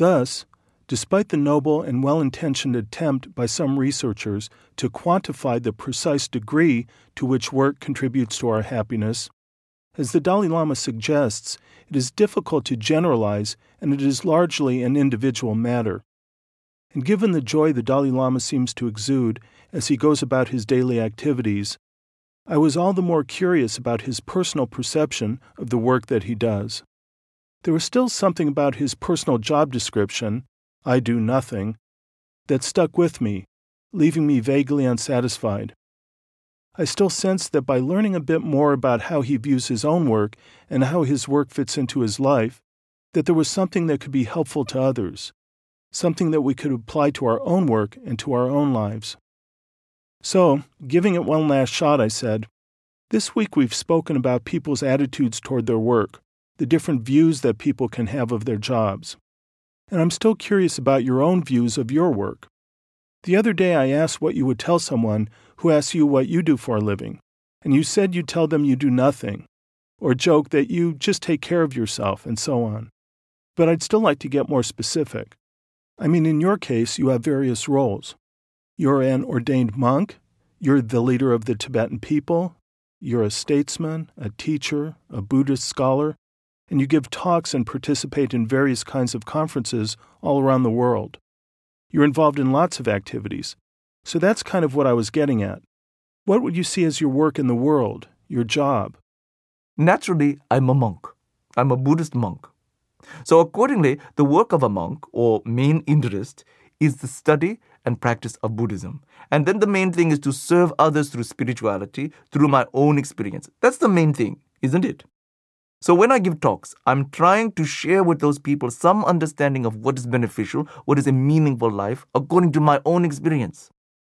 Thus, despite the noble and well-intentioned attempt by some researchers to quantify the precise degree to which work contributes to our happiness, as the Dalai Lama suggests, it is difficult to generalize and it is largely an individual matter. And given the joy the Dalai Lama seems to exude as he goes about his daily activities, I was all the more curious about his personal perception of the work that he does. There was still something about his personal job description, I do nothing, that stuck with me, leaving me vaguely unsatisfied. I still sensed that by learning a bit more about how he views his own work and how his work fits into his life, that there was something that could be helpful to others, something that we could apply to our own work and to our own lives. So, giving it one last shot, I said, this week we've spoken about people's attitudes toward their work, the different views that people can have of their jobs. And I'm still curious about your own views of your work. The other day I asked what you would tell someone who asks you what you do for a living, and you said you'd tell them you do nothing, or joke that you just take care of yourself, and so on. But I'd still like to get more specific. I mean, in your case, you have various roles. You're an ordained monk, you're the leader of the Tibetan people, you're a statesman, a teacher, a Buddhist scholar, and you give talks and participate in various kinds of conferences all around the world. You're involved in lots of activities. So that's kind of what I was getting at. What would you see as your work in the world, your job? Naturally, I'm a monk. I'm a Buddhist monk. So accordingly, the work of a monk, or main interest, is the study and practice of Buddhism. And then the main thing is to serve others through spirituality, through my own experience. That's the main thing, isn't it? So when I give talks, I'm trying to share with those people some understanding of what is beneficial, what is a meaningful life, according to my own experience.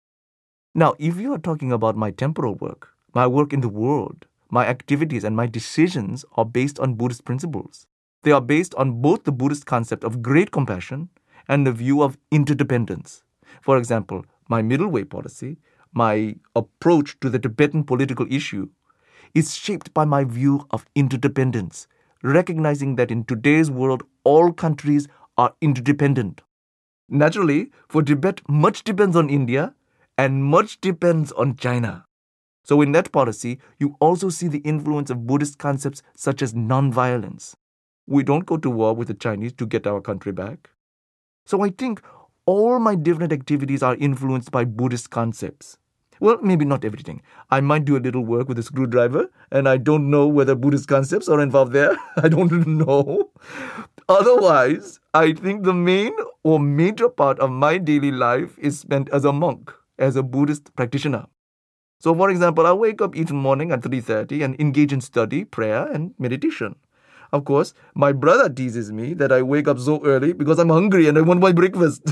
Now, if you are talking about my temporal work, my work in the world, my activities and my decisions are based on Buddhist principles. They are based on both the Buddhist concept of great compassion and the view of interdependence. For example, my middle way policy, my approach to the Tibetan political issue, is shaped by my view of interdependence, recognizing that in today's world, all countries are interdependent. Naturally, for Tibet, much depends on India and much depends on China. So in that policy, you also see the influence of Buddhist concepts such as non-violence. We don't go to war with the Chinese to get our country back. So I think all my different activities are influenced by Buddhist concepts. Well, maybe not everything. I might do a little work with a screwdriver, and I don't know whether Buddhist concepts are involved there. I don't know. Otherwise, I think the main or major part of my daily life is spent as a monk, as a Buddhist practitioner. So, for example, I wake up each morning at 3:30 and engage in study, prayer, and meditation. Of course, my brother teases me that I wake up so early because I'm hungry and I want my breakfast.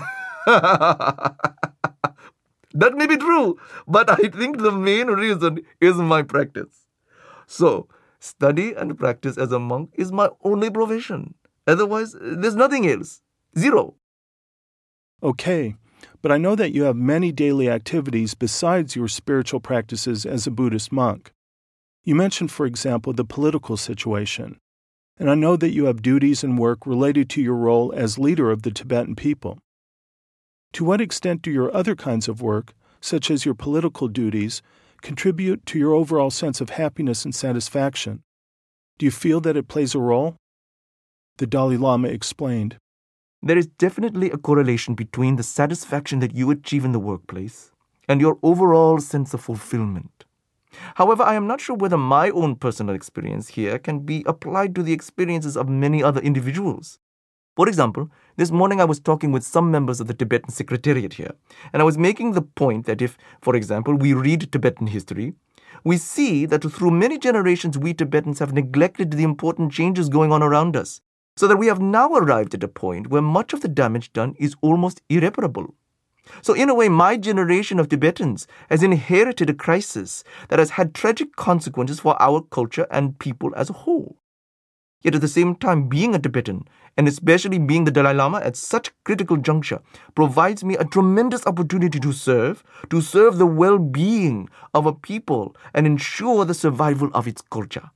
That may be true, but I think the main reason is my practice. So, study and practice as a monk is my only profession. Otherwise, there's nothing else. Zero. Okay, but I know that you have many daily activities besides your spiritual practices as a Buddhist monk. You mentioned, for example, the political situation. And I know that you have duties and work related to your role as leader of the Tibetan people. To what extent do your other kinds of work, such as your political duties, contribute to your overall sense of happiness and satisfaction? Do you feel that it plays a role? The Dalai Lama explained, There is definitely a correlation between the satisfaction that you achieve in the workplace and your overall sense of fulfillment. However, I am not sure whether my own personal experience here can be applied to the experiences of many other individuals. For example, this morning I was talking with some members of the Tibetan Secretariat here, and I was making the point that if, for example, we read Tibetan history, we see that through many generations we Tibetans have neglected the important changes going on around us, so that we have now arrived at a point where much of the damage done is almost irreparable. So in a way, my generation of Tibetans has inherited a crisis that has had tragic consequences for our culture and people as a whole. Yet at the same time, being a Tibetan, and especially being the Dalai Lama at such a critical juncture, provides me a tremendous opportunity to serve the well-being of a people and ensure the survival of its culture.